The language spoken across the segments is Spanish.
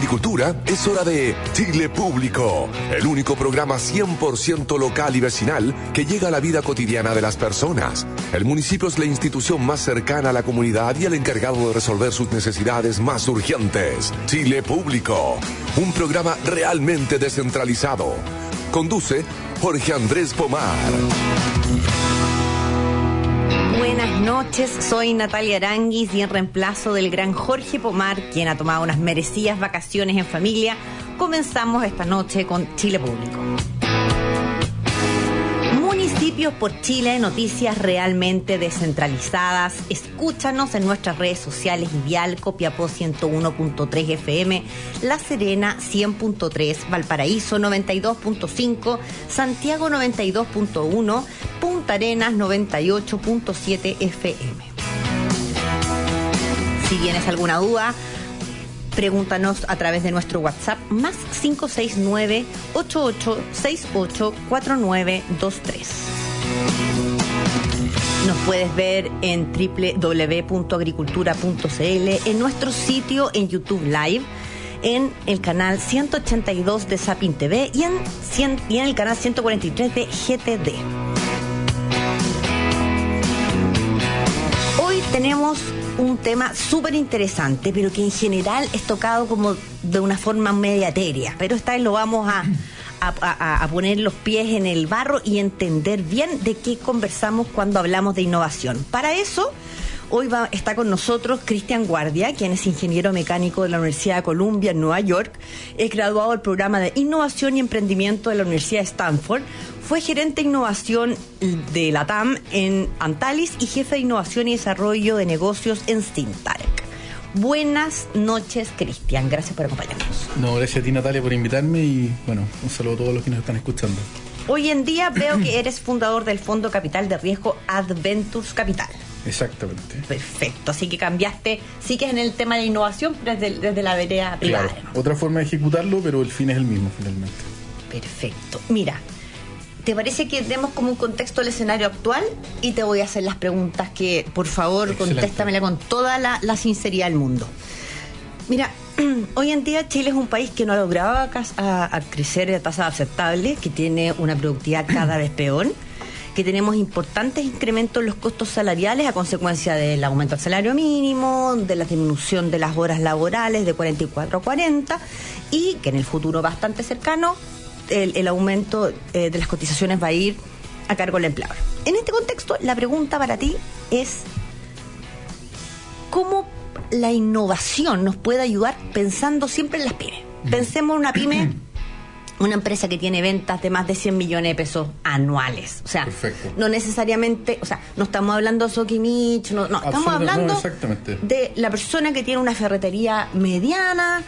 agricultura, es hora de Chile Público, el único programa 100% local y vecinal que llega a la vida cotidiana de las personas. El municipio es la institución más cercana a la comunidad y el encargado de resolver sus necesidades más urgentes. Chile Público, un programa realmente descentralizado. Conduce Jorge Andrés Pomar. Buenas noches, soy Natalia Aranguis y en reemplazo del gran Jorge Pomar, quien ha tomado unas merecidas vacaciones en familia, comenzamos esta noche con Chile Público. Municipios por Chile, noticias realmente descentralizadas. Escúchanos en nuestras redes sociales: Vial, Copiapó 101.3 FM, La Serena 100.3, Valparaíso 92.5, Santiago 92.1, Punta Arenas 98.7 FM. Si tienes alguna duda, pregúntanos a través de nuestro WhatsApp más 569-8868-4923. Nos puedes ver en www.agricultura.cl, en nuestro sitio en YouTube Live, en el canal 182 de Sapin TV y en el canal 143 de GTD. Hoy tenemos un tema súper interesante, pero que en general es tocado como de una forma media etérea, pero esta vez lo vamos a poner los pies en el barro y entender bien de qué conversamos cuando hablamos de innovación. Para eso, hoy está con nosotros Cristian Guardia, quien es ingeniero mecánico de la Universidad de Columbia en Nueva York, es graduado del programa de Innovación y Emprendimiento de la Universidad de Stanford, fue gerente de innovación de LATAM en Antalis y jefe de innovación y desarrollo de negocios en Syntarec. Buenas noches, Cristian. Gracias por acompañarnos. No, gracias a ti, Natalia, por invitarme y, bueno, un saludo a todos los que nos están escuchando. Hoy en día veo que eres fundador del Fondo Capital de Riesgo Adventures Capital. Exactamente. Perfecto. Así que cambiaste, sí que es en el tema de innovación, pero desde la vereda privada. Claro, otra forma de ejecutarlo, pero el fin es el mismo, finalmente. Perfecto. Mira, ¿te parece que demos como un contexto del escenario actual? Y te voy a hacer las preguntas que, por favor, contéstamela con toda la sinceridad del mundo. Mira, hoy en día Chile es un país que no ha logrado a crecer a tasas aceptables, que tiene una productividad cada vez peor, que tenemos importantes incrementos en los costos salariales a consecuencia del aumento del salario mínimo, de la disminución de las horas laborales de 44 a 40 y que en el futuro bastante cercano el aumento de las cotizaciones va a ir a cargo del empleador. En este contexto, la pregunta para ti es: ¿cómo la innovación nos puede ayudar pensando siempre en las pymes? Pensemos en una pyme, una empresa que tiene ventas de más de 100 millones de pesos anuales. O sea, perfecto. No necesariamente, o sea, no estamos hablando de Sokimich, no, estamos hablando de la persona que tiene una ferretería mediana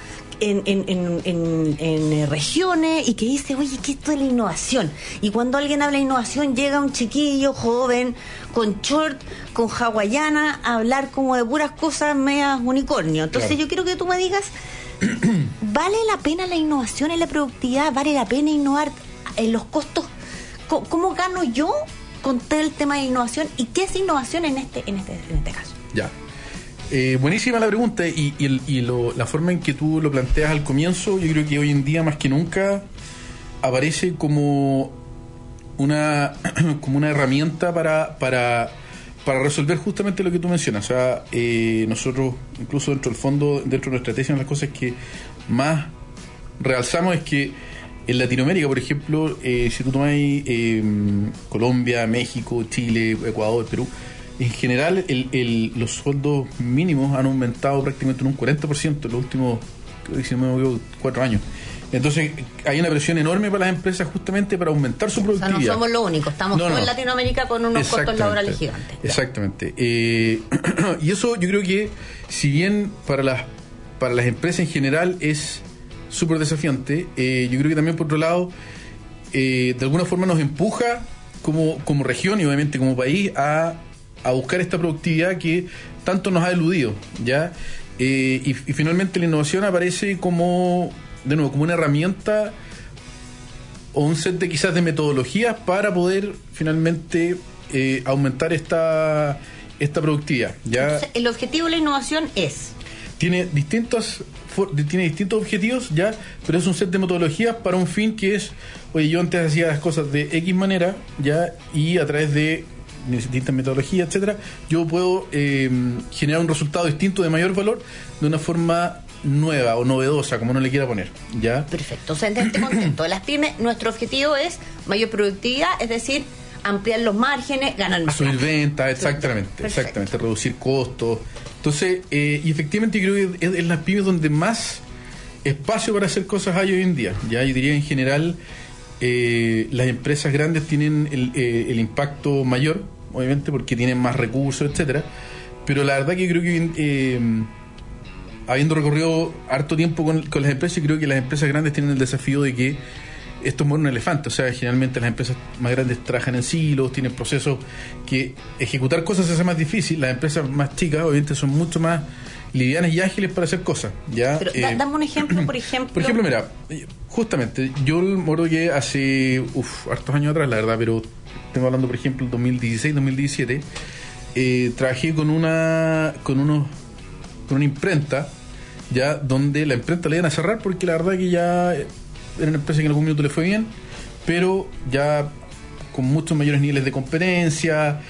en regiones y que dice, oye, ¿qué es esto de la innovación? Y cuando alguien habla de innovación, llega un chiquillo joven con short, con hawaiana, a hablar como de puras cosas medias unicornio. Entonces claro, yo quiero que tú me digas, ¿vale la pena la innovación en la productividad? ¿Vale la pena innovar en los costos? ¿Cómo gano yo con todo el tema de innovación? ¿Y qué es innovación en este caso? Ya. Buenísima la pregunta y la forma en que tú lo planteas al comienzo, yo creo que hoy en día más que nunca aparece como una herramienta para resolver justamente lo que tú mencionas. O sea, nosotros incluso dentro del fondo, dentro de nuestra estrategia, una de las cosas que más realzamos es que en Latinoamérica, por ejemplo, si tú tomas Colombia, México, Chile, Ecuador, Perú, en general los sueldos mínimos han aumentado prácticamente en un 40% en los últimos, si no me equivoco, 4 años. Entonces hay una presión enorme para las empresas justamente para aumentar su productividad. O sea, no somos los únicos, estamos todos en Latinoamérica con unos costos laborales gigantes. Exactamente. Y eso yo creo que, si bien para las empresas en general es súper desafiante, yo creo que también por otro lado de alguna forma nos empuja como región y obviamente como país a buscar esta productividad que tanto nos ha eludido, ¿ya? Y finalmente la innovación aparece como una herramienta o un set de quizás de metodologías para poder finalmente aumentar esta productividad, ¿ya? Entonces, el objetivo de la innovación tiene distintas tiene distintos objetivos, ya, pero es un set de metodologías para un fin que es, oye, yo antes hacía las cosas de X manera, ya, y a través de distintas metodologías, etcétera, yo puedo generar un resultado distinto de mayor valor de una forma nueva o novedosa, como uno le quiera poner, ¿ya? Perfecto. O sea, en este contexto de las pymes, nuestro objetivo es mayor productividad, es decir, ampliar los márgenes, ganar más. Subir ventas, exactamente, reducir costos. Entonces, y efectivamente creo que es en las pymes donde más espacio para hacer cosas hay hoy en día. Ya, yo diría en general, las empresas grandes tienen el impacto mayor, obviamente, porque tienen más recursos, etcétera. Pero la verdad que creo que habiendo recorrido harto tiempo con las empresas, creo que las empresas grandes tienen el desafío de que esto es un elefante. O sea, generalmente las empresas más grandes trabajan en silos, tienen procesos que ejecutar cosas se hace más difícil. Las empresas más chicas obviamente son mucho más livianas y ágiles para hacer cosas, ¿ya? Pero dame un ejemplo, por ejemplo. Por ejemplo, mira, justamente yo me acuerdo que hace hartos años atrás, la verdad, pero estamos hablando, por ejemplo, 2016, 2017, trabajé con una imprenta, ya, donde la imprenta la iban a cerrar porque la verdad que ya era una empresa que en algún minuto le fue bien, pero ya con muchos mayores niveles de competencia,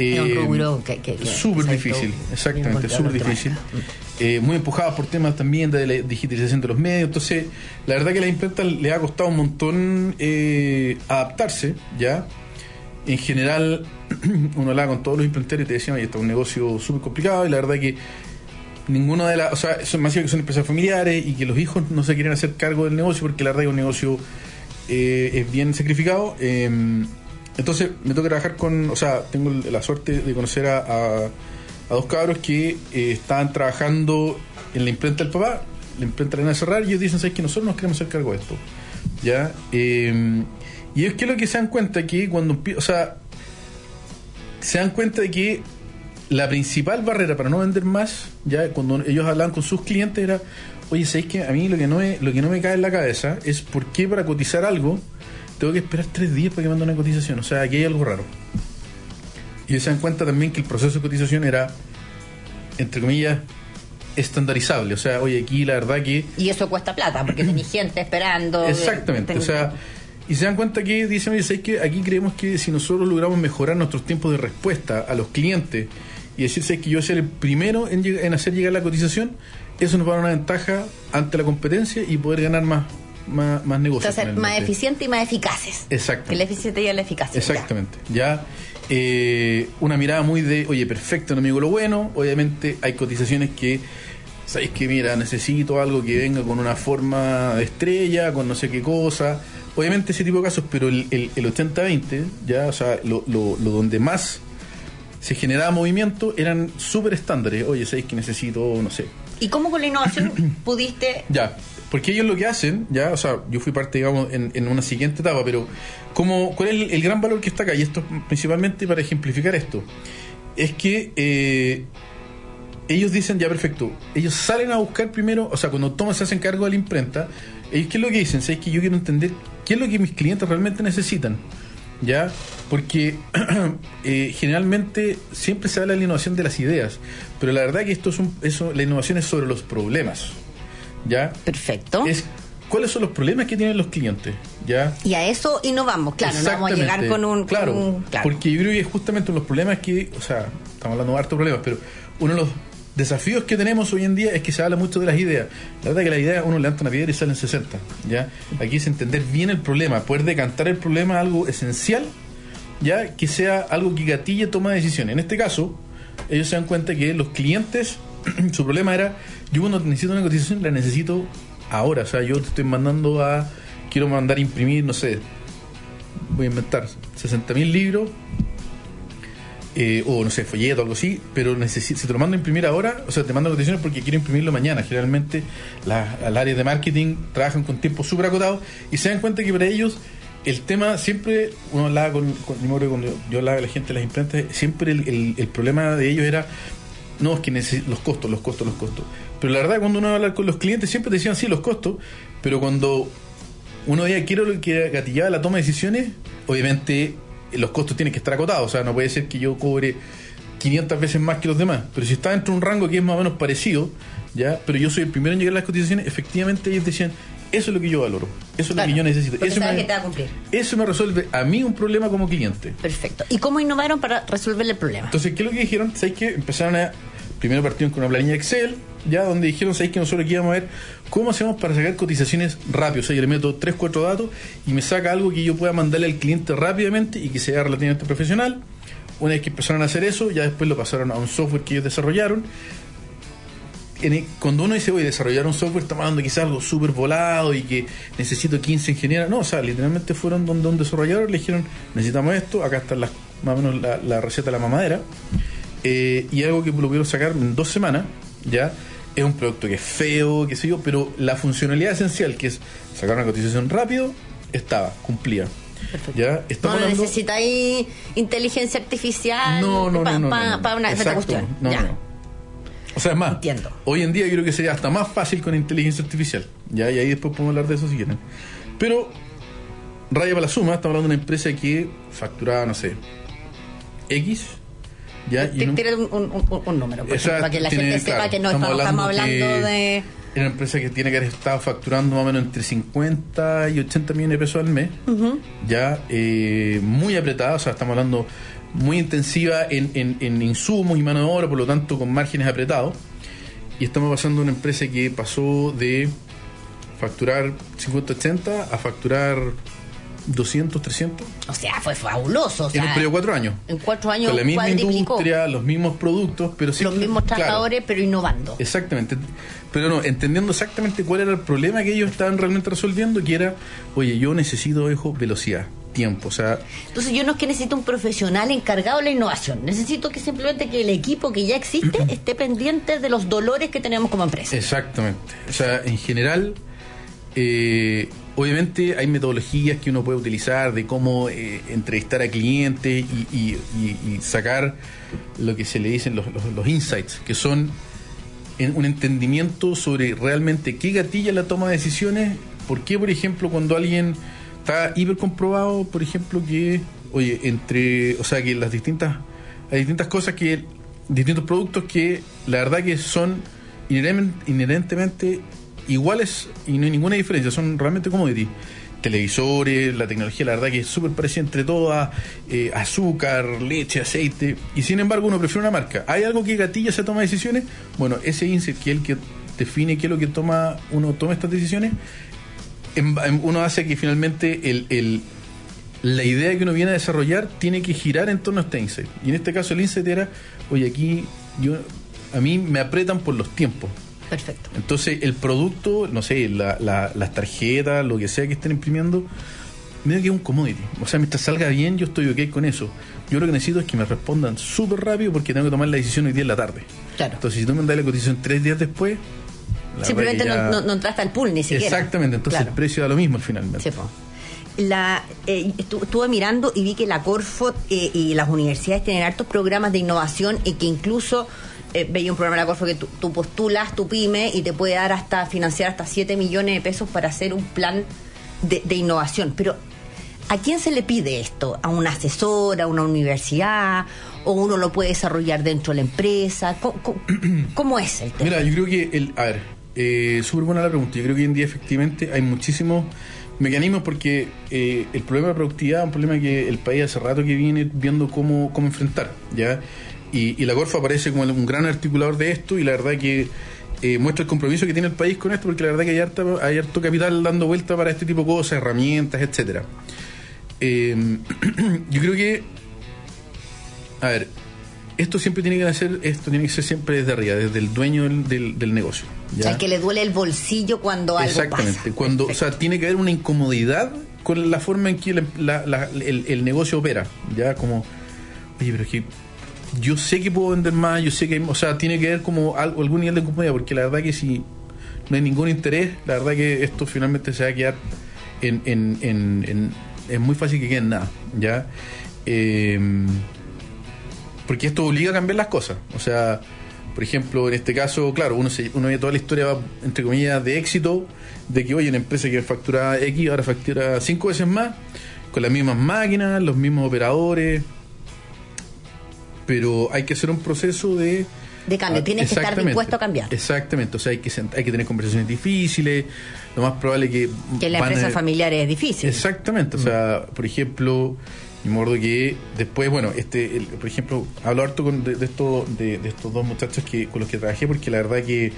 súper difícil, exactamente, súper difícil, muy empujada por temas también de la digitalización de los medios. Entonces la verdad que a la imprenta le ha costado un montón adaptarse, ya. En general uno hablaba con todos los imprenteros y te decían, oye, esto es un negocio súper complicado, y la verdad que ninguno de las, o sea, son más que son empresas familiares y que los hijos no se quieren hacer cargo del negocio porque la verdad que un negocio es bien sacrificado. Entonces me toca trabajar o sea, tengo la suerte de conocer a dos cabros que estaban trabajando en la imprenta del papá. La imprenta la van a cerrar y ellos dicen, ¿sabes que nosotros nos queremos hacer cargo de esto? ¿Ya? Y es que lo que se dan cuenta que se dan cuenta de que la principal barrera para no vender más, ya cuando ellos hablaban con sus clientes, era, oye, ¿sabéis que a mí lo que no me cae en la cabeza es por qué para cotizar algo tengo que esperar 3 días para que mande una cotización? O sea, aquí hay algo raro. Y ellos se dan cuenta también que el proceso de cotización era, entre comillas, estandarizable. O sea, oye, aquí la verdad que... Y eso cuesta plata, porque tenéis gente esperando. Exactamente, o sea... Y se dan cuenta que dicen, oye, ¿sabes qué? Aquí creemos que si nosotros logramos mejorar nuestros tiempos de respuesta a los clientes y decirse que yo voy a ser el primero en hacer llegar la cotización, eso nos va a dar una ventaja ante la competencia y poder ganar más negocios. Ser más eficientes y más eficaces. Exacto. Que la eficiencia y la eficacia. Exactamente. Ya una mirada muy de, oye, perfecto, no me digo lo bueno. Obviamente hay cotizaciones que, ¿sabéis que? Mira, necesito algo que venga con una forma de estrella, con no sé qué cosa. Obviamente ese tipo de casos, pero el 80-20, ya, o sea, lo donde más se generaba movimiento eran súper estándares. Oye, ¿sabéis que necesito, no sé? ¿Y cómo con la innovación pudiste...? Ya, porque ellos lo que hacen, ya, o sea, yo fui parte, digamos, en una siguiente etapa, pero ¿cuál es el gran valor que está acá? Y esto principalmente para ejemplificar esto, es que ellos dicen, ya, perfecto, ellos salen a buscar primero, o sea, cuando se hacen cargo de la imprenta, ellos, ¿qué es lo que dicen? ¿Sabes que yo quiero entender qué es lo que mis clientes realmente necesitan? ¿Ya? Porque generalmente siempre se habla de la innovación de las ideas, pero la verdad que la innovación es sobre los problemas, ¿ya? Perfecto. ¿Cuáles son los problemas que tienen los clientes? ¿Ya? Y a eso innovamos, claro, no vamos a llegar con un... Claro, porque yo creo que es justamente los problemas que, o sea, estamos hablando de hartos problemas, pero uno de los desafíos que tenemos hoy en día es que se habla mucho de las ideas. La verdad que las ideas uno levanta una piedra y salen 60, ¿ya? Aquí es entender bien el problema, poder decantar el problema a algo esencial, ya, que sea algo que gatille toma de decisiones. En este caso, ellos se dan cuenta que los clientes, su problema era, yo cuando necesito una cotización la necesito ahora. O sea, yo te estoy quiero mandar a imprimir, no sé, voy a inventar 60.000 libros, o no sé, folleto o algo así, pero si te lo mando a imprimir ahora, o sea, te mando cotizaciones porque quiero imprimirlo mañana. Generalmente las áreas de marketing trabajan con tiempos súper acotados y se dan cuenta que para ellos el tema siempre, uno hablaba cuando yo hablaba con la gente de las imprentas, siempre el problema de ellos era, no, es que los costos. Pero la verdad, cuando uno habla con los clientes, siempre te decían, sí, los costos, pero cuando uno veía quiero lo que gatillaba la toma de decisiones, obviamente los costos tienen que estar acotados. O sea, no puede ser que yo cobre 500 veces más que los demás, pero si está dentro de un rango que es más o menos parecido, ¿ya? Pero yo soy el primero en llegar a las cotizaciones. Efectivamente ellos decían, eso es lo que yo valoro, eso es lo que yo necesito, eso sabes que te va a cumplir. Eso me resuelve a mí un problema como cliente. Perfecto. ¿Y cómo innovaron para resolverle el problema? Entonces, ¿qué es lo que dijeron? ¿Sabes qué? Empezaron a... Primero partieron con una planilla Excel, ya donde dijeron, ¿sabes qué? Nosotros aquí vamos a ver cómo hacemos para sacar cotizaciones rápido. O sea, yo le meto 3, 4 datos y me saca algo que yo pueda mandarle al cliente rápidamente y que sea relativamente profesional. Una vez que empezaron a hacer eso, ya después lo pasaron a un software que ellos desarrollaron. Cuando uno dice, oye, desarrollar un software, estamos hablando quizás algo súper volado y que necesito 15 ingenieros. No, o sea, literalmente fueron donde un desarrollador le dijeron, necesitamos esto, acá está más o menos la receta de la mamadera. Y algo que lo pudieron sacar en 2 semanas, ya. Es un producto que es feo, qué sé yo, pero la funcionalidad esencial, que es sacar una cotización rápido, cumplía. Perfecto. ¿Ya? No necesitáis inteligencia artificial para esta cuestión. No. O sea, es más, entiendo. Hoy en día yo creo que sería hasta más fácil con inteligencia artificial. ¿Ya? Y ahí después podemos hablar de eso si quieren. Pero, raya para la suma, estamos hablando de una empresa que facturaba, no sé, X. ¿Ya? Tiene un número, por ejemplo, para que la gente sepa que no estamos hablando de... Es una empresa que tiene que haber estado facturando más o menos entre 50 y 80 millones de pesos al mes. Ya, muy apretada, o sea, estamos hablando muy intensiva en insumos y mano de obra, por lo tanto con márgenes apretados. Y estamos pasando a una empresa que pasó de facturar 50-80 a facturar 200, 300. O sea, fue fabuloso. En un periodo de 4 años. En 4 años con la misma cuadriplicó. Industria, los mismos productos, pero sí, los mismos trabajadores, claro, pero innovando. Exactamente. Pero no, entendiendo exactamente cuál era el problema que ellos estaban realmente resolviendo, que era, oye, yo necesito, velocidad, tiempo, o sea... Entonces yo no es que necesito un profesional encargado de la innovación, necesito que simplemente que el equipo que ya existe esté pendiente de los dolores que tenemos como empresa. Exactamente. O sea, en general... obviamente hay metodologías que uno puede utilizar de cómo entrevistar a clientes y sacar lo que se le dicen los insights, que son un entendimiento sobre realmente qué gatilla la toma de decisiones. ¿Por qué, por ejemplo, cuando alguien está hiper comprobado, por ejemplo, que, oye, que hay distintas cosas, distintos productos que la verdad que son inherentemente iguales y no hay ninguna diferencia, son realmente commodity. Televisores, la tecnología, la verdad que es súper parecida entre todas, azúcar, leche, aceite, y sin embargo uno prefiere una marca. ¿Hay algo que gatilla esa toma de decisiones? Bueno, ese insight, que es el que define qué es lo que uno toma estas decisiones, uno hace que finalmente la idea que uno viene a desarrollar tiene que girar en torno a este insight. Y en este caso el insight era, oye, aquí a mí me apretan por los tiempos. Perfecto. Entonces el producto, no sé, las tarjetas, lo que sea que estén imprimiendo, medio que es un commodity. O sea, mientras salga bien, yo estoy ok con eso. Yo lo que necesito es que me respondan súper rápido porque tengo que tomar la decisión hoy día en la tarde. Claro. Entonces, si tú me das la cotización 3 días después... Simplemente no entraste al pool ni siquiera. Exactamente, entonces claro, el precio da lo mismo finalmente. Sí, estuve mirando y vi que la Corfo y las universidades tienen hartos programas de innovación y que incluso... veía un programa de la Corfo que tú postulas tu pyme y te puede dar financiar hasta 7 millones de pesos para hacer un plan de innovación. Pero ¿a quién se le pide esto? ¿A un asesor, a una universidad? ¿O uno lo puede desarrollar dentro de la empresa? ¿Cómo es el tema? Mira, yo creo que súper buena la pregunta. Yo creo que hoy en día efectivamente hay muchísimos mecanismos porque el problema de productividad es un problema que el país hace rato que viene viendo cómo enfrentar, ¿ya? Y la Corfo aparece como un gran articulador de esto y la verdad que muestra el compromiso que tiene el país con esto, porque la verdad que hay harto capital dando vuelta para este tipo de cosas, herramientas, etcétera. Yo creo que, esto tiene que ser siempre desde arriba, desde el dueño del negocio, ¿ya? O sea, que le duele el bolsillo cuando algo pasa. Exactamente, o sea, tiene que haber una incomodidad con la forma en que el negocio opera, ya como, oye, pero es que yo sé que puedo vender más, yo sé que, o sea, tiene que haber como algún nivel de incomodidad, porque la verdad que si no hay ningún interés, la verdad que esto finalmente se va a quedar es muy fácil que quede en nada, ¿ya? Porque esto obliga a cambiar las cosas. O sea, por ejemplo, en este caso, claro, uno ve toda la historia, entre comillas, de éxito, de que, oye, una empresa que facturaba X ahora factura 5 veces más, con las mismas máquinas, los mismos operadores. pero hay que hacer un proceso de cambio, tienes que estar dispuesto a cambiar. Exactamente, o sea, hay que tener conversaciones difíciles, lo más probable que en la empresa familiar es difícil. Exactamente, o sea, por ejemplo, me acuerdo que después, bueno, por ejemplo, hablo harto de estos dos muchachos con los que trabajé, porque la verdad que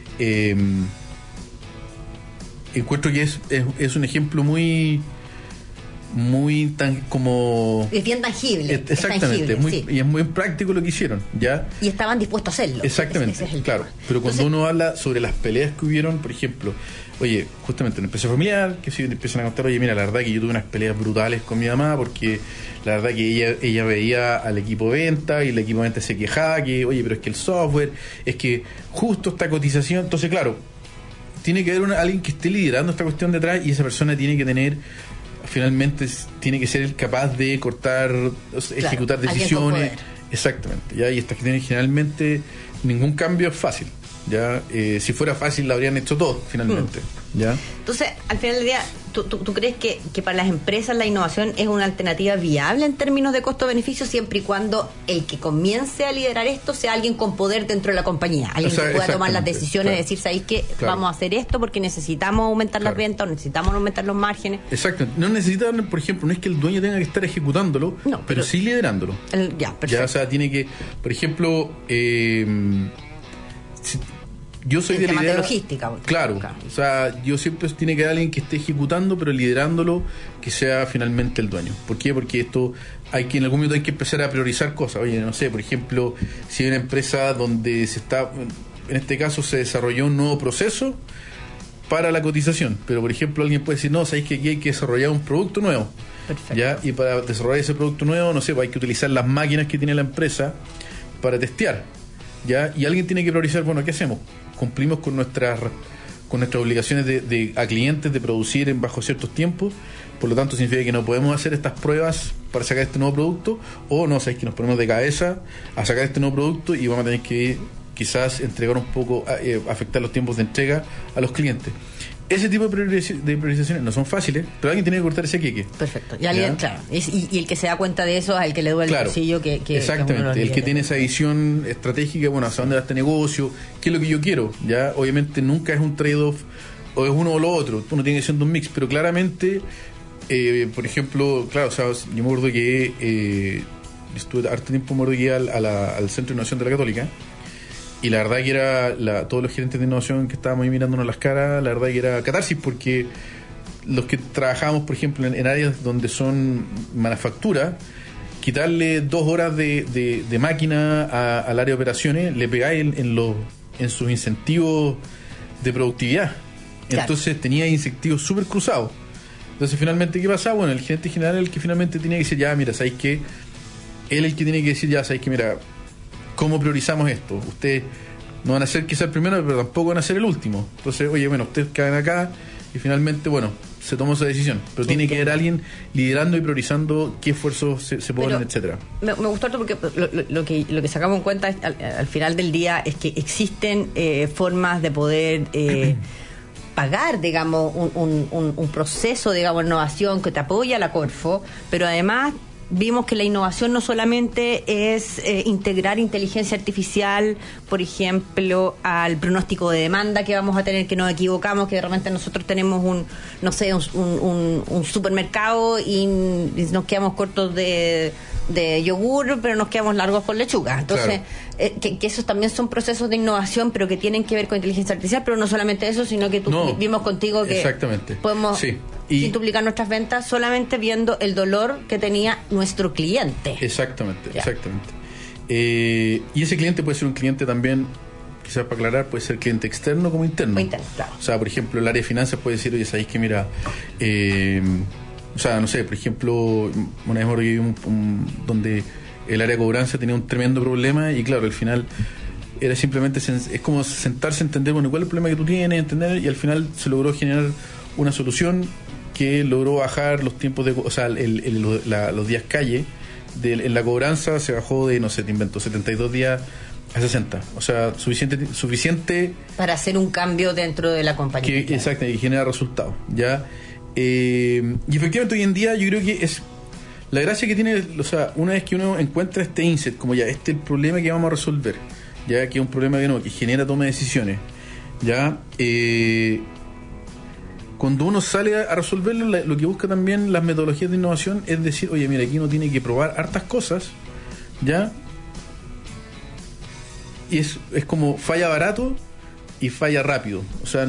encuentro que es un ejemplo muy como... Es bien tangible. Exactamente, tangible, sí. Y es muy práctico lo que hicieron, ¿ya? Y estaban dispuestos a hacerlo. Exactamente, ese es el claro. tema. Pero cuando uno habla sobre las peleas que hubieron, por ejemplo, oye, justamente en una empresa familiar, que si te empiezan a contar, oye, mira, la verdad que yo tuve unas peleas brutales con mi mamá, porque la verdad que ella veía al equipo de venta y el equipo de venta se quejaba que, oye, pero es que el software, es que justo esta cotización, entonces claro, tiene que haber alguien que esté liderando esta cuestión detrás, y esa persona tiene que tener, finalmente tiene que ser capaz de cortar, ejecutar decisiones. Exactamente, ¿ya? Y estas que tienen generalmente ningún cambio es fácil, ¿ya? Si fuera fácil la habrían hecho todo finalmente, ¿ya? Entonces, al final del día, ¿tú crees que para las empresas la innovación es una alternativa viable en términos de costo-beneficio, siempre y cuando el que comience a liderar esto sea alguien con poder dentro de la compañía, alguien que pueda tomar las decisiones, claro, decir, ¿sabéis qué? Claro. Vamos a hacer esto porque necesitamos aumentar, claro, las ventas, o necesitamos aumentar los márgenes. Exacto, no necesitan, por ejemplo, no es que el dueño tenga que estar ejecutándolo, no, pero sí liderándolo. Perfecto. O sea, tiene que, por ejemplo, yo soy de la idea, logística. Claro, o sea, yo siempre tiene que haber alguien que esté ejecutando, pero liderándolo, que sea finalmente el dueño. ¿Por qué? Porque esto en algún momento hay que empezar a priorizar cosas. Oye, no sé, por ejemplo, si hay una empresa donde en este caso se desarrolló un nuevo proceso para la cotización, pero por ejemplo alguien puede decir, no, sabéis que aquí hay que desarrollar un producto nuevo. Perfecto. ¿Ya? Y para desarrollar ese producto nuevo, no sé, pues hay que utilizar las máquinas que tiene la empresa para testear, ¿ya? Y alguien tiene que priorizar, bueno, ¿qué hacemos? Cumplimos con nuestras obligaciones a clientes de producir bajo ciertos tiempos, por lo tanto significa que no podemos hacer estas pruebas para sacar este nuevo producto, o no, sabéis que nos ponemos de cabeza a sacar este nuevo producto y vamos a tener que quizás entregar un poco, afectar los tiempos de entrega a los clientes. Ese tipo de priorizaciones no son fáciles, pero alguien tiene que cortar ese queque. Perfecto. Y alguien, claro, y el que se da cuenta de eso es el que le duele, claro, el bolsillo. Exactamente, el que tiene esa visión estratégica, bueno, hacia dónde va este negocio, qué es lo que yo quiero. Ya, obviamente nunca es un trade-off, o es uno o lo otro, uno tiene que ser un mix, pero claramente, por ejemplo, claro, o sea, yo me acuerdo que estuve harto tiempo, me acuerdo que al Centro de Innovación de la Católica. Y la verdad que era todos los gerentes de innovación que estábamos ahí mirándonos las caras, la verdad que era catarsis, porque los que trabajábamos, por ejemplo, en áreas donde son manufactura, quitarle 2 horas de máquina al área de operaciones, le pegáis en sus incentivos de productividad. Claro. Entonces tenía incentivos súper cruzados. Entonces finalmente, ¿qué pasaba? Bueno, el gerente general es el que finalmente tenía que decir, ya, mira, ¿sabéis qué? Él es el que tiene que decir, ya, ¿sabéis qué? Mira, ¿cómo priorizamos esto? Ustedes no van a ser quizá el primero, pero tampoco van a ser el último. Entonces, oye, bueno, ustedes caen acá y finalmente, bueno, se tomó esa decisión. Pero tiene que haber alguien liderando y priorizando qué esfuerzos se ponen, etcétera. Me gustó esto porque lo que sacamos en cuenta al final del día es que existen formas de poder pagar, digamos, un proceso, digamos, de innovación que te apoya la Corfo, pero además vimos que la innovación no solamente es integrar inteligencia artificial, por ejemplo, al pronóstico de demanda que vamos a tener, que nos equivocamos, que de repente nosotros tenemos un supermercado y nos quedamos cortos de yogur, pero nos quedamos largos con lechuga. Entonces, claro, que esos también son procesos de innovación, pero que tienen que ver con inteligencia artificial, pero no solamente eso, sino que vimos contigo que podemos duplicar nuestras ventas solamente viendo el dolor que tenía nuestro cliente. Exactamente. Y ese cliente puede ser un cliente también, quizás para aclarar, puede ser cliente externo como interno. Claro. O sea, por ejemplo, el área de finanzas puede decir, oye, ¿sabéis que mira, o sea, no sé, por ejemplo, una vez me donde el área de cobranza tenía un tremendo problema y claro, al final era simplemente, es como sentarse a entender, bueno, cuál es el problema que tú tienes, entender, y al final se logró generar una solución que logró bajar los tiempos o sea, los días calle en la cobranza se bajó de, no sé, te invento, 72 días a 60. O sea, suficiente para hacer un cambio dentro de la compañía. Exacto, y genera resultados, ¿ya? Y efectivamente hoy en día yo creo que la gracia que tiene, o sea, una vez que uno encuentra este insight, como ya, este es el problema que vamos a resolver, ya que es un problema que genera toma de decisiones, ya, cuando uno sale a resolverlo, lo que busca también las metodologías de innovación es decir, oye, mira, aquí uno tiene que probar hartas cosas, ya, y es como falla barato y falla rápido, o sea,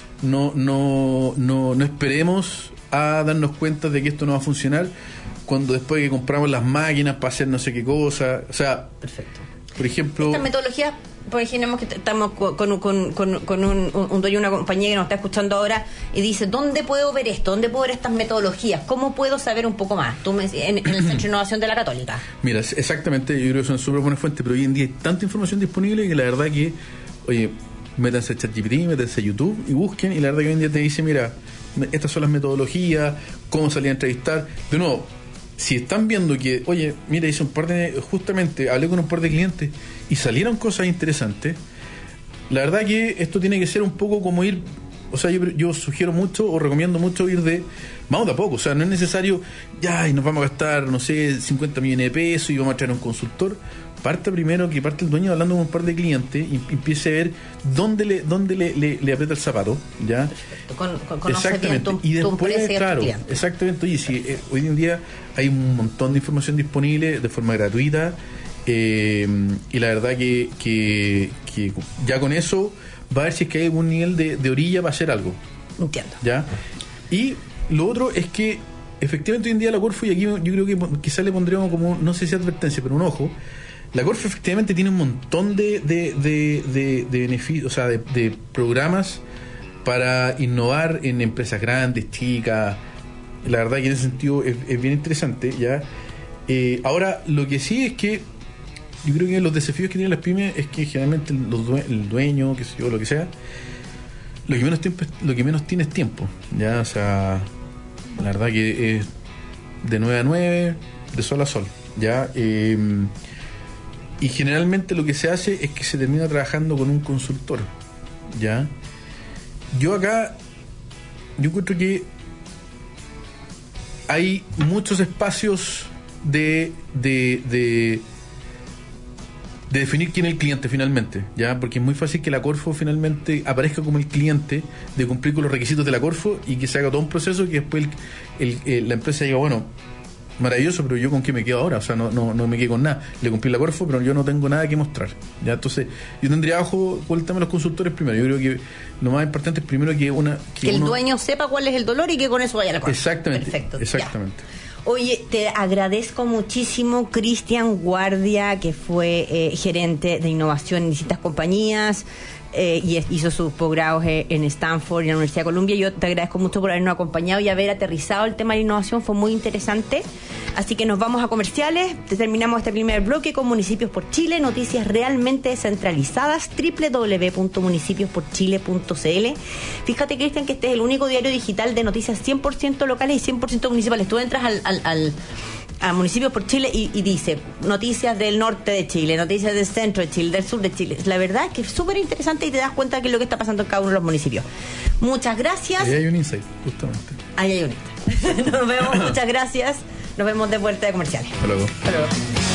no esperemos a darnos cuenta de que esto no va a funcionar cuando después que compramos las máquinas para hacer no sé qué cosa, o sea, perfecto. Por ejemplo, estas metodologías, por ejemplo, que estamos con un dueño de una compañía que nos está escuchando ahora y dice, ¿dónde puedo ver esto? ¿Dónde puedo ver estas metodologías? ¿Cómo puedo saber un poco más? Tú en el Centro de Innovación de la Católica. Mira, exactamente, yo creo que es una súper buena fuente, pero hoy en día hay tanta información disponible que la verdad que, oye, métanse a ChatGPT, métanse a YouTube y busquen, y la verdad que hoy en día te dice, mira, estas son las metodologías, cómo salir a entrevistar. De nuevo, si están viendo que, oye, mira, hice justamente hablé con un par de clientes y salieron cosas interesantes, la verdad que esto tiene que ser un poco como ir, o sea, yo sugiero mucho o recomiendo mucho ir vamos de a poco, o sea, no es necesario, ya, y nos vamos a gastar, no sé, 50 millones de pesos y vamos a traer un consultor. Parte primero, que parte el dueño hablando con un par de clientes y empiece a ver dónde le aprieta el zapato, ¿ya? Conocer bien tu empresa y claro, tu cliente. Exactamente. Oye, si hoy en día hay un montón de información disponible de forma gratuita, y la verdad que ya con eso va a ver si es que hay algún nivel de orilla para hacer algo. Entiendo. ¿Ya? Y lo otro es que efectivamente hoy en día la Corfo, y aquí yo creo que quizás le pondríamos como, no sé si advertencia, pero un ojo. La Corfo efectivamente tiene un montón de beneficios, o sea, de programas para innovar en empresas grandes, chicas. La verdad que en ese sentido es bien interesante, ¿ya? Ahora, lo que sí es que yo creo que los desafíos que tienen las pymes es que generalmente el dueño, qué sé yo, lo que sea, lo que menos tiene es tiempo, ¿ya? O sea, la verdad que es de 9 a 9, de sol a sol, ¿ya? Y generalmente lo que se hace es que se termina trabajando con un consultor, ¿ya? Yo encuentro que hay muchos espacios de definir quién es el cliente finalmente, ¿ya? Porque es muy fácil que la Corfo finalmente aparezca como el cliente, de cumplir con los requisitos de la Corfo y que se haga todo un proceso que después la empresa diga, bueno, maravilloso, pero yo con qué me quedo ahora, o sea, no me quedo con nada, le cumplí la Corfo, pero yo no tengo nada que mostrar, ¿ya? Entonces yo tendría ojo con el tema de los consultores primero. Yo creo que lo más importante es primero que el dueño sepa cuál es el dolor y que con eso vaya a la Corfo. Exactamente. Perfecto. Exactamente. Ya. Oye, te agradezco muchísimo, Cristian Guardia, que fue gerente de innovación en distintas compañías, y hizo sus posgrados en Stanford y en la Universidad de Columbia. Yo te agradezco mucho por habernos acompañado y haber aterrizado el tema de innovación, fue muy interesante. Así que nos vamos a comerciales, terminamos este primer bloque con Municipios por Chile, noticias realmente descentralizadas, www.municipiusporchile.cl. Fíjate, Cristian, que este es el único diario digital de noticias 100% locales y 100% municipales. Tú entras a Municipios por Chile y dice noticias del norte de Chile, noticias del centro de Chile, del sur de Chile. La verdad es que es súper interesante y te das cuenta de qué es lo que está pasando en cada uno de los municipios. Muchas gracias. Ahí hay un insight, justamente. Ahí hay un insight. Nos vemos, muchas gracias. Nos vemos de vuelta de comerciales. Hasta luego. Hasta luego.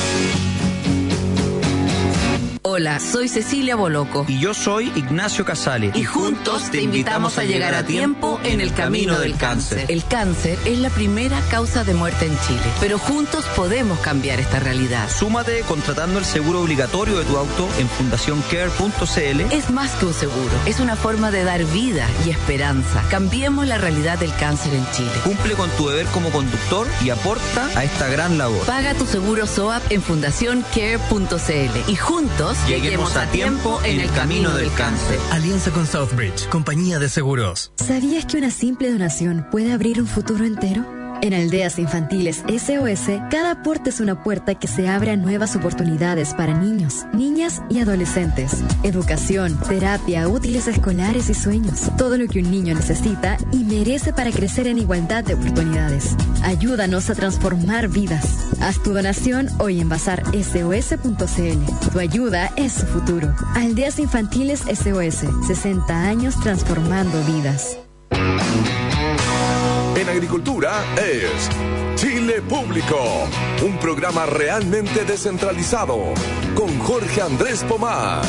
Hola, soy Cecilia Boloco. Y yo soy Ignacio Casale. Y juntos te invitamos a llegar a tiempo en el camino del cáncer. El cáncer es la primera causa de muerte en Chile, pero juntos podemos cambiar esta realidad. Súmate contratando el seguro obligatorio de tu auto en fundacioncare.cl. Es más que un seguro, es una forma de dar vida y esperanza. Cambiemos la realidad del cáncer en Chile. Cumple con tu deber como conductor y aporta a esta gran labor. Paga tu seguro SOAP en fundacioncare.cl y juntos lleguemos a tiempo en el camino del cáncer. Alianza con Southbridge, compañía de seguros. ¿Sabías que una simple donación puede abrir un futuro entero? En Aldeas Infantiles SOS, cada aporte es una puerta que se abre a nuevas oportunidades para niños, niñas y adolescentes. Educación, terapia, útiles escolares y sueños. Todo lo que un niño necesita y merece para crecer en igualdad de oportunidades. Ayúdanos a transformar vidas. Haz tu donación hoy en bazarsos.cl. Tu ayuda es su futuro. Aldeas Infantiles SOS, 60 años transformando vidas. en agricultura es Chile Público, un programa realmente descentralizado con Jorge Andrés Pomar.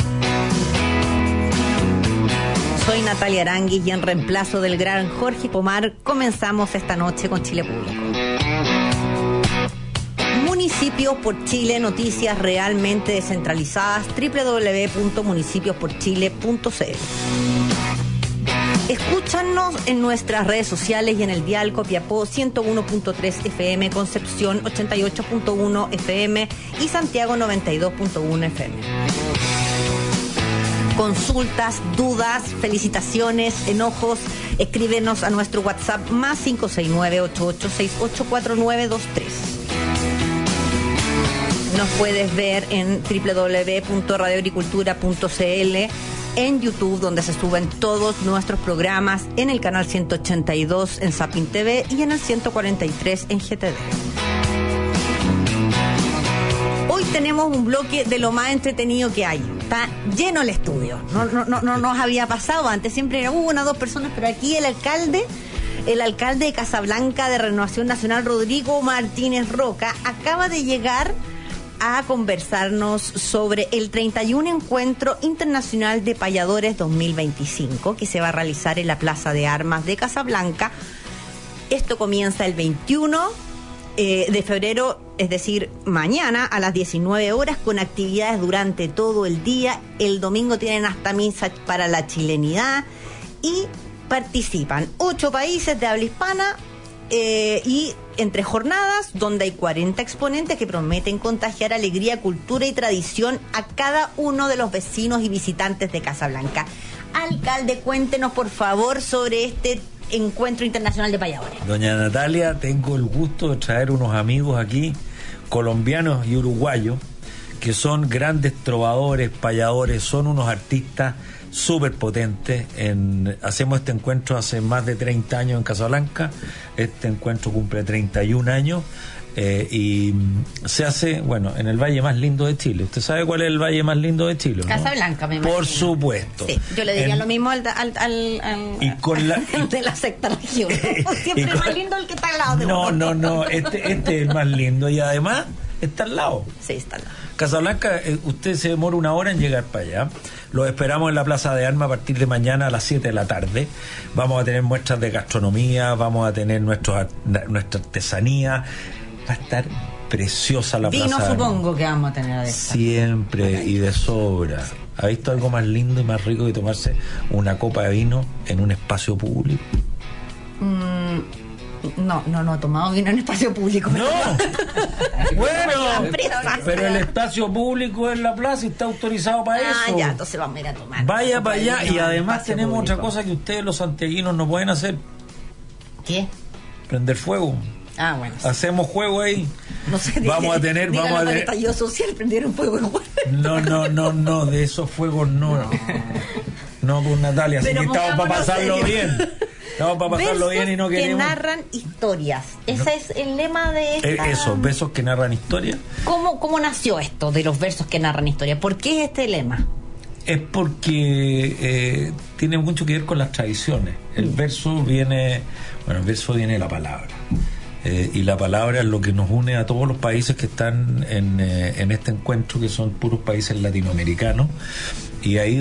Soy Natalia Aranguis y en reemplazo del gran Jorge Pomar comenzamos esta noche con Chile Público. Municipios por Chile, noticias realmente descentralizadas, www.municipiusporchile.cl. Escúchanos en nuestras redes sociales y en el dial Copiapó 101.3 FM, Concepción 88.1 FM y Santiago 92.1 FM. Consultas, dudas, felicitaciones, enojos, escríbenos a nuestro WhatsApp más 569-8868-4923. Nos puedes ver en www.radioagricultura.cl, en YouTube, donde se suben todos nuestros programas, en el canal 182 en Zapping TV y en el 143 en GTD. Hoy tenemos un bloque de lo más entretenido que hay. Está lleno el estudio. No nos había pasado antes. Siempre era una o dos personas, pero aquí el alcalde de Casablanca de Renovación Nacional, Rodrigo Martínez Roca, acaba de llegar a conversarnos sobre el 31 Encuentro Internacional de Payadores 2025, que se va a realizar en la Plaza de Armas de Casablanca. Esto comienza el 21 de febrero, es decir, mañana a las 19 horas, con actividades durante todo el día. El domingo tienen hasta misa para la chilenidad y participan 8 países de habla hispana y entre jornadas donde hay 40 exponentes que prometen contagiar alegría, cultura y tradición a cada uno de los vecinos y visitantes de Casablanca. Alcalde, cuéntenos por favor sobre este Encuentro Internacional de Payadores. Doña Natalia, tengo el gusto de traer unos amigos aquí, colombianos y uruguayos, que son grandes trovadores, payadores, son unos artistas súper potentes. Hacemos este encuentro hace más de 30 años en Casablanca. Este encuentro cumple 31 años y se hace, bueno, en el valle más lindo de Chile. ¿Usted sabe cuál es el valle más lindo de Chile, no? Casablanca, me imagino. Por supuesto. Sí, yo le diría lo mismo al de la sexta región. Siempre es más lindo el que está al lado de uno. No, este es el más lindo y además está al lado. Sí, está al lado. Casablanca, usted se demora 1 hora en llegar para allá. Los esperamos en la Plaza de Armas a partir de mañana a las 7 de la tarde. Vamos a tener muestras de gastronomía, vamos a tener nuestra artesanía. Va a estar preciosa la Plaza de Armas. Vino supongo que vamos a tener de esta. Siempre y de sobra. ¿Ha visto algo más lindo y más rico que tomarse una copa de vino en un espacio público? No he tomado vino en espacio público. No. Bueno, pero el espacio público es la plaza y está autorizado para eso. Ya, entonces vamos a ir a tomar. Vaya para allá. Y además tenemos público. Otra cosa que ustedes los santiaguinos no pueden hacer. ¿Qué? Prender fuego. Bueno. Hacemos juego ahí. No sé. Vamos a tener. Estallido social, prendieron fuego igual. No, de esos fuegos no, pues Natalia, así que estamos para pasarlo bien. Estamos para pasarlo bien y no queremos. Que narran historias. Ese es el lema de esta... Esos versos que narran historia. ¿Cómo nació esto de los versos que narran historia? ¿Por qué este lema? Es porque tiene mucho que ver con las tradiciones. El verso viene de la palabra. Y la palabra es lo que nos une a todos los países que están en este encuentro, que son puros países latinoamericanos. Y ahí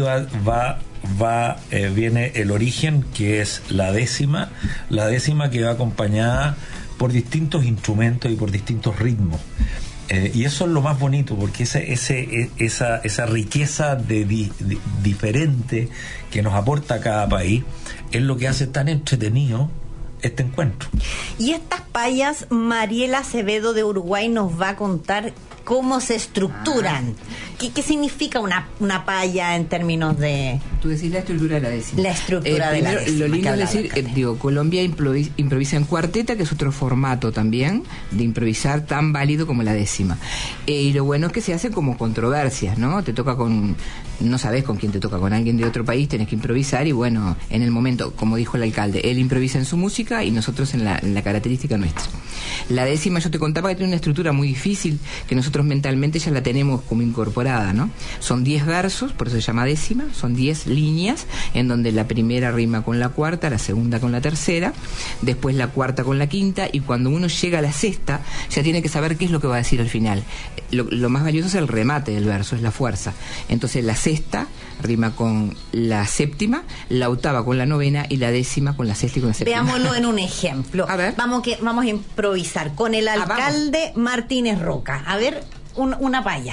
viene el origen, que es la décima que va acompañada por distintos instrumentos y por distintos ritmos. Y eso es lo más bonito, porque esa riqueza diferente que nos aporta cada país es lo que hace tan entretenido este encuentro. Y estas payas, Mariela Acevedo de Uruguay nos va a contar cómo se estructuran. ¿Qué significa una paya en términos de...? Tú decís la estructura de la décima. La estructura de la décima. Lo lindo es decir, Colombia improvisa en cuarteta, que es otro formato también de improvisar tan válido como la décima. Y lo bueno es que se hace como controversias, ¿no? Te toca no sabes con quién te toca, con alguien de otro país, tenés que improvisar y bueno, en el momento, como dijo el alcalde, él improvisa en su música y nosotros en la característica nuestra. La décima, yo te contaba que tiene una estructura muy difícil, que nosotros mentalmente ya la tenemos como incorporada, ¿no? Son 10 versos, por eso se llama décima, son 10 líneas, en donde la primera rima con la cuarta, la segunda con la tercera, después la cuarta con la quinta, y cuando uno llega a la sexta, ya tiene que saber qué es lo que va a decir al final. Lo más valioso es el remate del verso, es la fuerza. Entonces la sexta rima con la séptima, la octava con la novena y la décima con la sexta y con la séptima. Veámoslo en un ejemplo. A ver. Vamos a improvisar con el alcalde Martínez Roca. A ver, una paya.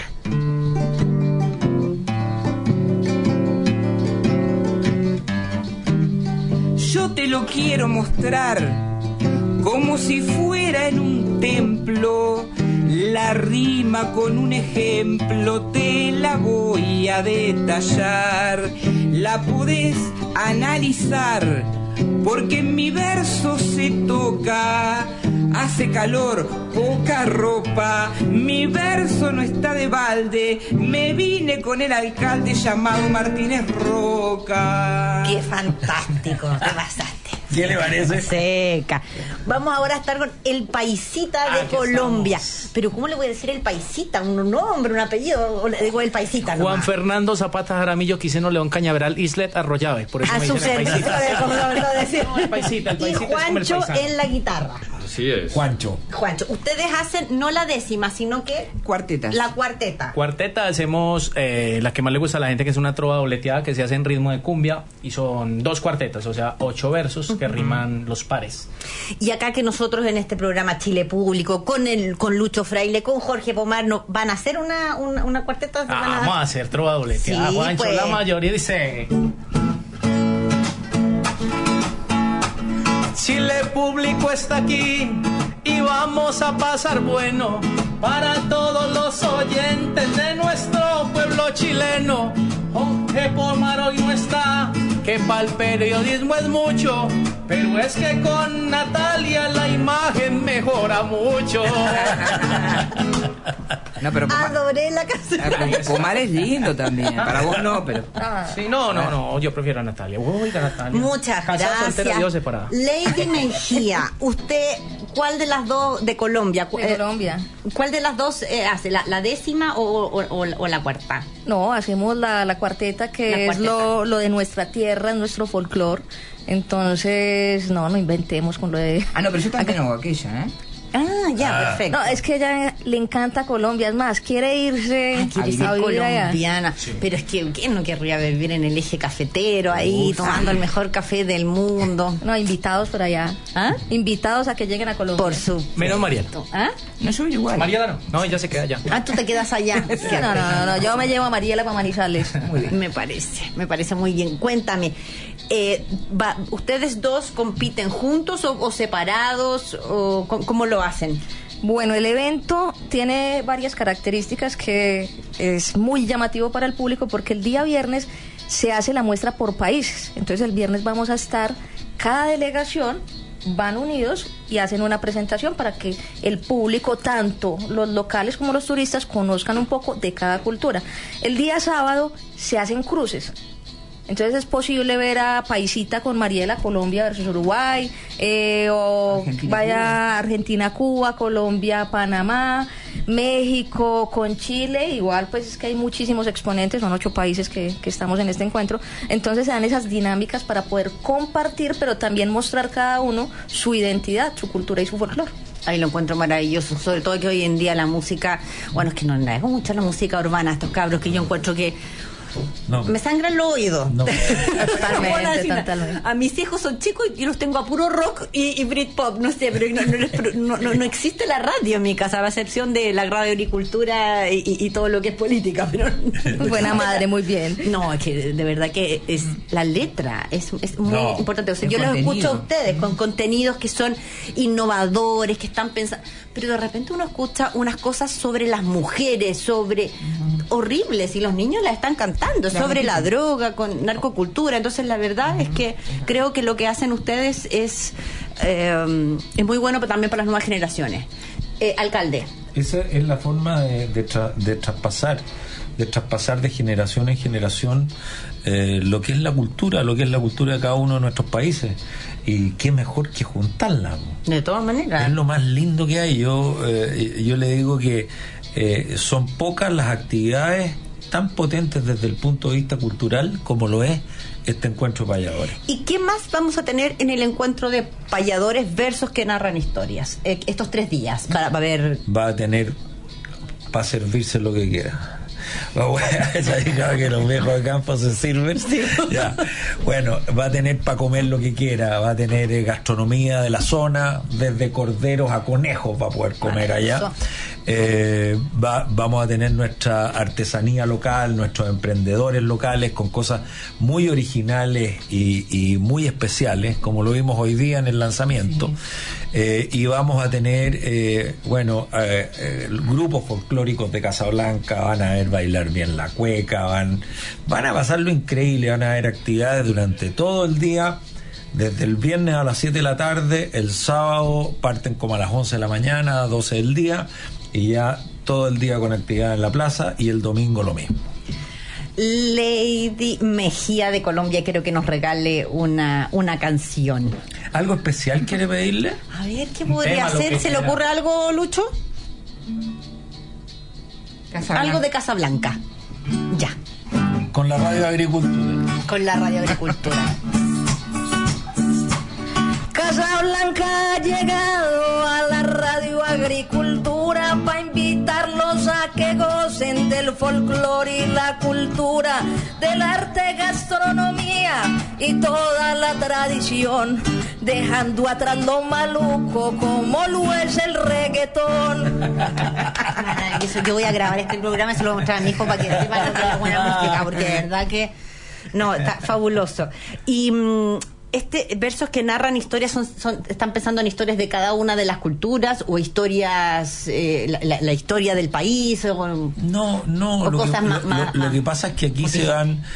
Yo te lo quiero mostrar como si fuera en un templo. La rima con un ejemplo te la voy a detallar. La podés analizar porque en mi verso se toca. Hace calor, poca ropa, mi verso no está de balde. Me vine con el alcalde llamado Martínez Roca. ¡Qué fantástico! Te pasaste. ¿Qué le parece? Seca. Vamos ahora a estar con el paisita de Colombia. Pero ¿cómo le voy a decir el paisita? ¿Un nombre, un apellido? ¿O le digo el paisita? Juan Fernando Zapata Jaramillo, Quiseno León Cañaveral, Islet Arroyave. Por eso a me su dicen el servicio, paisita. el paisita. Y Juancho en la guitarra. Así es. Juancho, ustedes hacen no la décima, sino que cuartetas. La cuarteta. Cuarteta hacemos la que más le gusta a la gente, que es una trova dobleteada que se hace en ritmo de cumbia, y son 2 cuartetas, o sea, 8 versos que riman los pares. Y acá que nosotros en este programa Chile Público, con Lucho Fraile, con Jorge Pomar, ¿van a hacer una cuarteta? Vamos a hacer trova dobleteada. Sí, Juancho, pues. la mayoría dice... Chile Público está aquí y vamos a pasar bueno para todos los oyentes de nuestro pueblo chileno. Jorge Pomar hoy no está, que pa'l periodismo es mucho, pero es que con Natalia la imagen mejora mucho. No, pero adoré la canción. Pomar es lindo también. Para vos no, pero. Sí, no, yo prefiero a Natalia. Oiga, Natalia. Muchas Casada, soltera, gracias. Dios separada. Lady Mejía, usted, ¿cuál de las dos de Colombia? Colombia. ¿Cuál de las dos hace? ¿La décima o la cuarta? No, hacemos la cuarteta, que es lo de nuestra tierra, nuestro folclore. Entonces, no inventemos con lo de... Ah, no, pero yo también hago aquella, ¿eh? Ah, ya, perfecto. No, es que ella le encanta Colombia, es más, quiere irse quiere ser colombiana. Sí. Pero es que ¿quién no querría vivir en el eje cafetero ahí, tomando el mejor café del mundo? No, invitados por allá. ¿Ah? Invitados a que lleguen a Colombia. Por supuesto. Menos Mariela. ¿Ah? No soy igual. Mariela no, ella se queda allá. Ah, tú te quedas allá. No, yo me llevo a Mariela para Manizales. Muy bien. Me parece muy bien. Cuéntame, ¿ustedes dos compiten juntos o separados? O ¿cómo lo hacen? Bueno, el evento tiene varias características que es muy llamativo para el público, porque el día viernes se hace la muestra por países. Entonces el viernes vamos a estar, cada delegación van unidos y hacen una presentación para que el público, tanto los locales como los turistas, conozcan un poco de cada cultura. El día sábado se hacen cruces. Entonces es posible ver a Paisita con Mariela, Colombia versus Uruguay, o Argentina, vaya Argentina, Cuba, Colombia, Panamá, México con Chile. Igual pues es que hay muchísimos exponentes, son 8 países que estamos en este encuentro. Entonces se dan esas dinámicas para poder compartir, pero también mostrar cada uno su identidad, su cultura y su folclore. Ahí lo encuentro maravilloso, sobre todo que hoy en día la música, bueno, es que no es mucho la música urbana, estos cabros, que yo encuentro que me sangran los oídos. No. Totalmente. A mis hijos son chicos y los tengo a puro rock y Britpop, no sé, pero no existe la radio en mi casa, a excepción de la radio agricultura y todo lo que es política. Pero buena madre, muy bien. No, es que de verdad que es la letra es muy importante. O sea, yo los escucho a ustedes con contenidos que son innovadores, que están pensando, pero de repente uno escucha unas cosas sobre las mujeres, sobre horribles, y los niños la están cantando, sobre la droga, con narcocultura. Entonces la verdad es que creo que lo que hacen ustedes es muy bueno, pero también para las nuevas generaciones. Alcalde. Esa es la forma de traspasar de generación en generación lo que es la cultura de cada uno de nuestros países. y qué mejor que juntarla. De todas maneras. Es lo más lindo que hay. Yo le digo que son pocas las actividades tan potentes desde el punto de vista cultural como lo es este encuentro de payadores. ¿Y qué más vamos a tener en el encuentro de payadores versos que narran historias? Estos 3 días va a tener para servirse lo que quiera. Esa hija que los viejos de campo se sirven. Sí. Ya. Bueno, va a tener para comer lo que quiera, va a tener gastronomía de la zona, desde corderos a conejos va a poder comer allá. Vamos a tener nuestra artesanía local, nuestros emprendedores locales con cosas muy originales y muy especiales, como lo vimos hoy día en el lanzamiento. Y vamos a tener grupos folclóricos de Casablanca, van a ver bailar bien la cueca, van a pasarlo increíble, van a haber actividades durante todo el día, desde el viernes a las 7 de la tarde, el sábado parten como a las 11 de la mañana, a 12 del día, y ya todo el día con actividad en la plaza, y el domingo lo mismo. Lady Mejía de Colombia, quiero que nos regale una canción. ¿Algo especial quiere pedirle? A ver, ¿qué podría hacer? ¿Se le ocurre algo, Lucho? Algo de Casablanca. Ya. Con la Radio Agricultura. Con la Radio Agricultura. Casablanca ha llegado a la Radio Agricultura para invitarlos a que gocen del folclore y la cultura, del arte, gastronomía y toda la tradición, dejando atrás lo maluco como lo es el reggaetón. Eso, yo voy a grabar este programa y se lo voy a mostrar a mi hijo para que sepa lo que es la buena música, porque de verdad que no, está fabuloso. Y versos que narran historias están pensando en historias de cada una de las culturas o historias, la historia del país o cosas más. Lo que pasa es que aquí se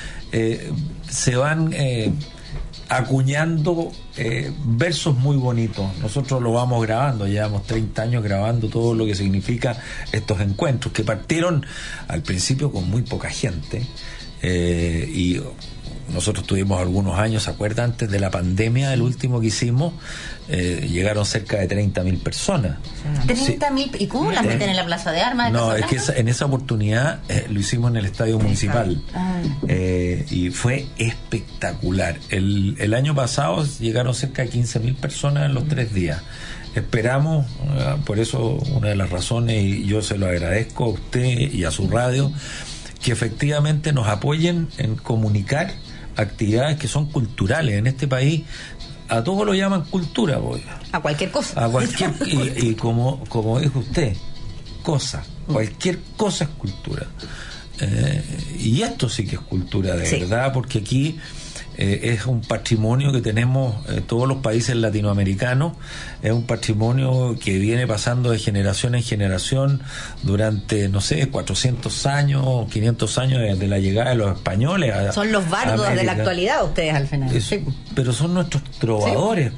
van acuñando versos muy bonitos. Nosotros lo vamos grabando, llevamos 30 años grabando todo lo que significa estos encuentros, que partieron al principio con muy poca gente, y nosotros tuvimos algunos años, ¿se acuerda? Antes de la pandemia, el último que hicimos, llegaron cerca de 30.000 personas. 30.000, ¿y cómo las meten en la Plaza de Armas? No, es que en esa oportunidad lo hicimos en el Estadio Municipal, y fue espectacular. El año pasado llegaron cerca de 15.000 personas en los 3 días. Esperamos, por eso una de las razones, y yo se lo agradezco a usted y a su radio, que efectivamente nos apoyen en comunicar actividades que son culturales. En este país a todo lo llaman cultura, a cualquier cosa, y como dijo usted, cualquier cosa es cultura, y esto sí que es cultura de verdad, porque aquí es un patrimonio que tenemos todos los países latinoamericanos, es un patrimonio que viene pasando de generación en generación durante, 400 años, 500 años desde la llegada de los españoles. Son los bardos de la actualidad ustedes al final. Pero son nuestros trovadores.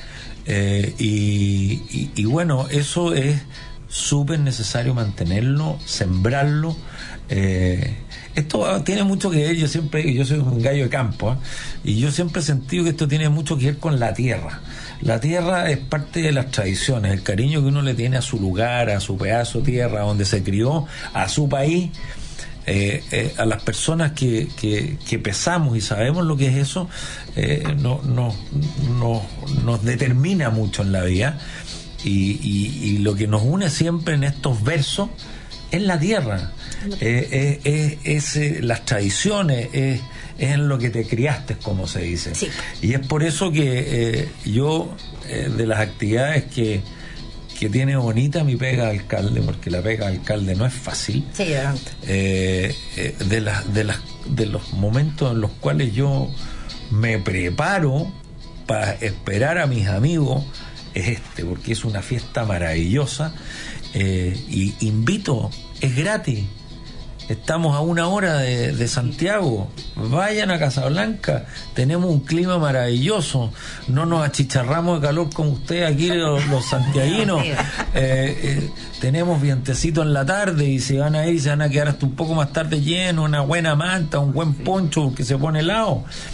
Y bueno, eso es súper necesario mantenerlo, sembrarlo. Esto tiene mucho que ver, yo soy un gallo de campo, y yo siempre he sentido que esto tiene mucho que ver con la tierra. La tierra es parte de las tradiciones, el cariño que uno le tiene a su lugar, a su pedazo de tierra donde se crió, a su país. A las personas que pesamos y sabemos lo que es eso, nos determina mucho en la vida, y lo que nos une siempre en estos versos es la tierra, es las tradiciones, es en lo que te criaste, como se dice. Y es por eso que yo, de las actividades que tiene bonita mi pega de alcalde, porque la pega de alcalde no es fácil, de los momentos en los cuales yo me preparo para esperar a mis amigos, es porque es una fiesta maravillosa, y invito, es gratis, estamos a 1 hora de Santiago, vayan a Casablanca, tenemos un clima maravilloso, no nos achicharramos de calor como ustedes aquí los santiaguinos, tenemos vientecito en la tarde, y se van a ir y se van a quedar hasta un poco más tarde llenos, una buena manta, un buen poncho porque se pone helado.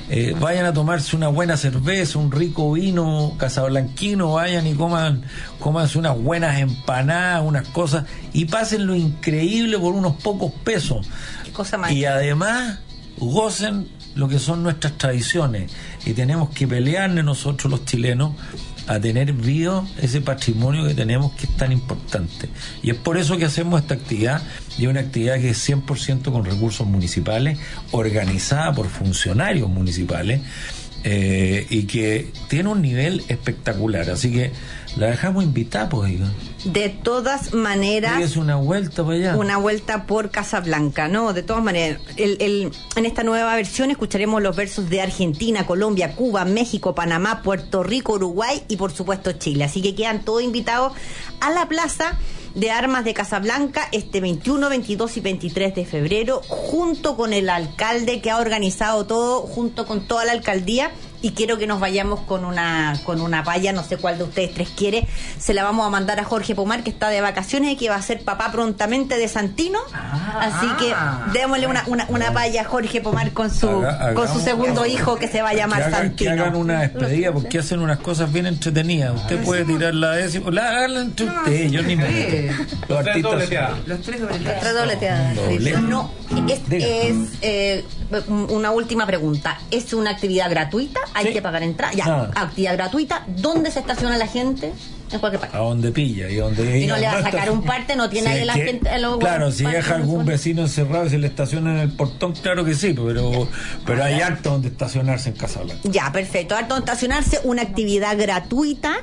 vayan a tomarse una buena cerveza, un rico vino casablanquino, vayan y cómanse unas buenas empanadas, unas cosas, y pasen lo increíble por unos pocos pesos. Y además gocen lo que son nuestras tradiciones, y tenemos que pelearle nosotros los chilenos a tener vivo ese patrimonio que tenemos, que es tan importante. Y es por eso que hacemos esta actividad, y es una actividad que es 100% con recursos municipales, organizada por funcionarios municipales, y que tiene un nivel espectacular. Así que la dejamos invitada, pues, diga. De todas maneras, es una vuelta para allá. Una vuelta por Casablanca, ¿no? De todas maneras, en esta nueva versión escucharemos los versos de Argentina, Colombia, Cuba, México, Panamá, Puerto Rico, Uruguay y por supuesto Chile. Así que quedan todos invitados a la Plaza de Armas de Casablanca este 21, 22 y 23 de febrero, junto con el alcalde que ha organizado todo, junto con toda la alcaldía. Y quiero que nos vayamos con una valla, no sé cuál de ustedes tres quiere. Se la vamos a mandar a Jorge Pomar, que está de vacaciones y que va a ser papá prontamente de Santino. Así que démosle una valla a Jorge Pomar con su segundo hijo, que se va a llamar Santino. Que hagan una despedida, porque hacen unas cosas bien entretenidas. Usted puede tirar la décima, háganla entre ustedes, yo ni me meto. Los tres dobleteadas. Los tres dobleteadas. No, es una última pregunta. ¿Es una actividad gratuita? ¿Hay que pagar entrada? Ya, actividad gratuita. ¿Dónde se estaciona la gente? En cualquier parte. A donde pilla. Y no le va a sacar un parte, no tiene ahí la gente. Claro, si deja algún vecino encerrado y se le estaciona en el portón, claro que sí, pero hay harto donde estacionarse en Casablanca. Ya, perfecto. Harto donde estacionarse, una actividad gratuita.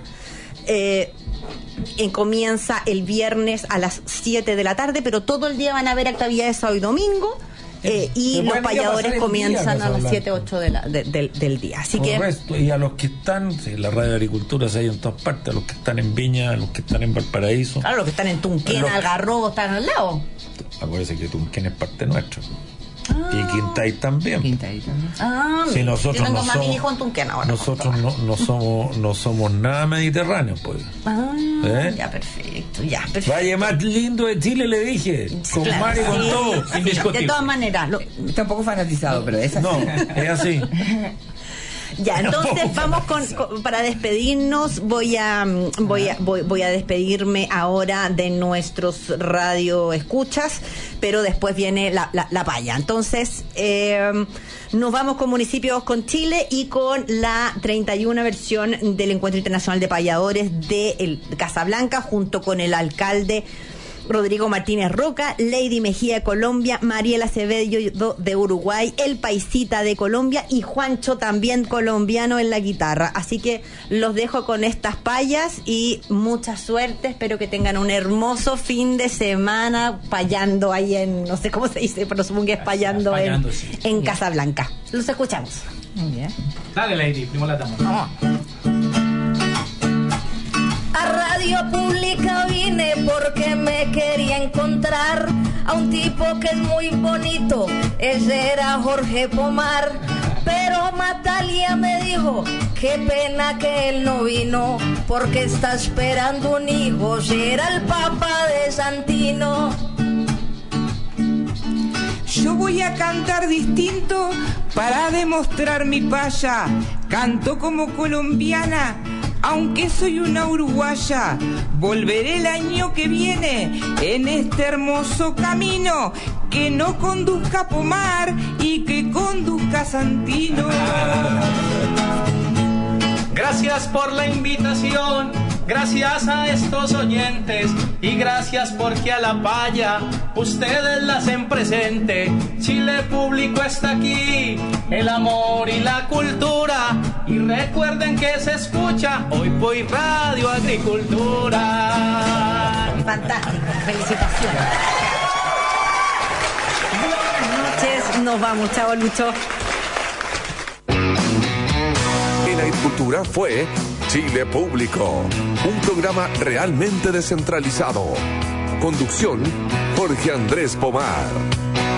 Comienza el viernes a las 7 de la tarde, pero todo el día van a haber actividades sábado y domingo. Y los payadores comienzan a las 7, 8 del día. Así que y a los que están, la radio de agricultura se hay en todas partes, a los que están en Viña, a los que están en Valparaíso. Claro, los que están en Tunquén, Algarrobo, están al lado. Acuérdense que Tunquén es parte nuestra. Y Quintay también. Sí, nosotros yo tengo más mi hijo en Tunquén ahora. Nosotros no somos nada mediterráneos, pues. Ya, perfecto. Valle más lindo de Chile, le dije. Con mar y con todo. De todas maneras. Está un poco fanatizado, pero es así. No, es así. Ya, entonces vamos para despedirnos. Voy a despedirme ahora de nuestros radio escuchas, pero después viene la paya. Entonces nos vamos con Municipios con Chile y con la 31 versión del Encuentro Internacional de Payadores de Casablanca, junto con el alcalde Rodrigo Martínez Roca, Lady Mejía de Colombia, Mariela Acevedo de Uruguay, El Paisita de Colombia y Juancho, también colombiano, en la guitarra. Así que los dejo con estas payas y mucha suerte. Espero que tengan un hermoso fin de semana payando ahí no sé cómo se dice, pero supongo que es payando en Casablanca. Los escuchamos. Muy bien. Dale, Lady, primero la damos. A Radio Pública vine porque me quería encontrar a un tipo que es muy bonito, ese era Jorge Pomar. Pero Natalia me dijo, qué pena que él no vino, porque está esperando un hijo, será el Papa de Santino. Yo voy a cantar distinto para demostrar mi paya. Canto como colombiana, aunque soy una uruguaya. Volveré el año que viene en este hermoso camino, que no conduzca Pomar y que conduzca Santino. Gracias por la invitación, gracias a estos oyentes y gracias porque a la paya ustedes la hacen presente. Chile Público está aquí, el amor y la cultura, y recuerden que se escucha hoy por Radio Agricultura. Fantástico, felicitaciones. Buenas noches, nos vamos, chao Lucho. En Agricultura fue Chile Público, un programa realmente descentralizado. Conducción, Jorge Andrés Pomar.